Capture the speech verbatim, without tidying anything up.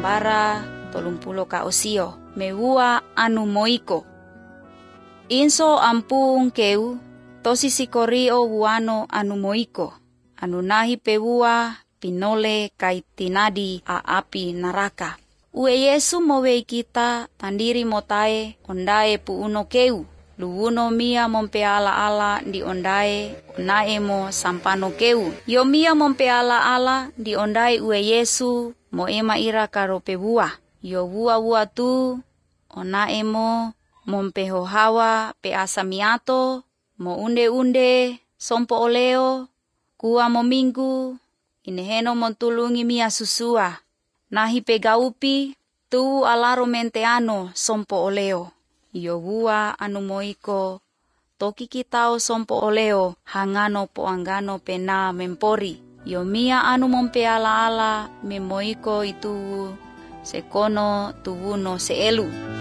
bara tolong pulo ka osio mewua anu moiko. Inso ampung keu tosi sikorio wuano anu moiko anu nahi pewua pinole kaitinadi a api naraka. Ue Yesu mowe kita tandiri motae ondae puuno keu. Luwuno mia mompe ala-ala di ondae onae mo sampano keu. Yo mia mompe ala-ala di ondae ue Yesu mo ema ira karo pewua. Yo wua-wua tu onae mo mompe hohawa pe asamiato mo unde-unde sompo oleo kuwa mo minggu ineheno montulungi mia susua. Nahi pegaupi tu alaro menteano sompo oleo. Yo wua anu moiko toki kitao sompo oleo hangano poanggano pena mempori. Yo mia anu mompe ala-ala memoiko itu sekono tuwuno seelu.